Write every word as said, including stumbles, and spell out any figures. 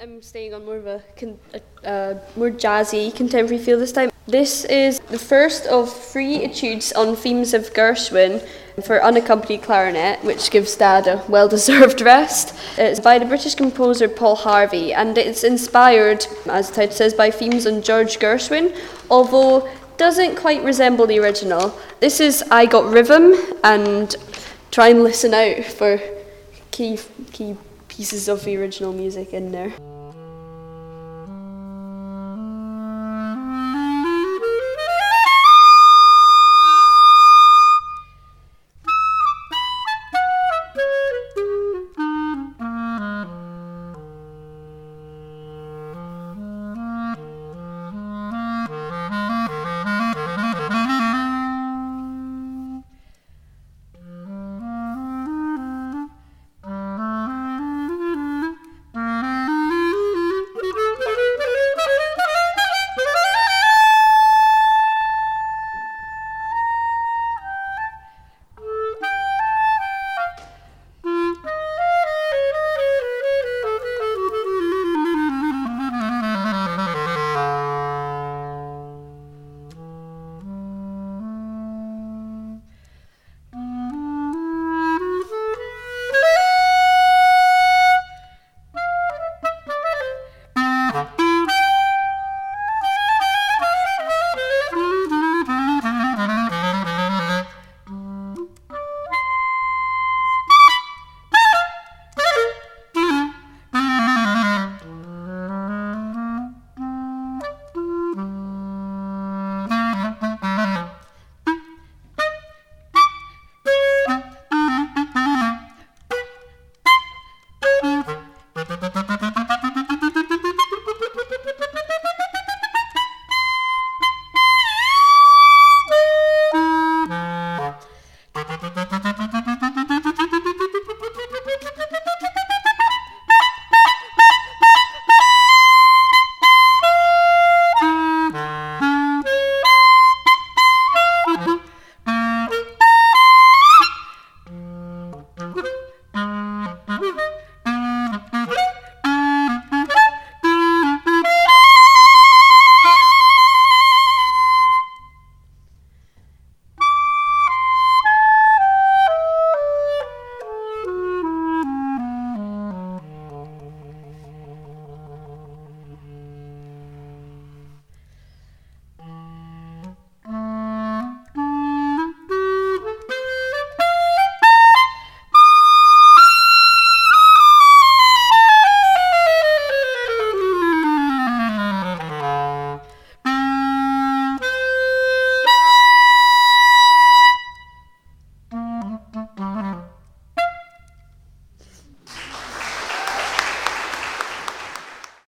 I'm staying on more of a, con- a uh, more jazzy contemporary feel this time. This is the first of three etudes on themes of Gershwin for unaccompanied clarinet, which gives Dad a well-deserved rest. It's by the British composer Paul Harvey, and it's inspired, as the title says, by themes on George Gershwin, although doesn't quite resemble the original. This is I Got Rhythm, and try and listen out for key key pieces of the original music in there.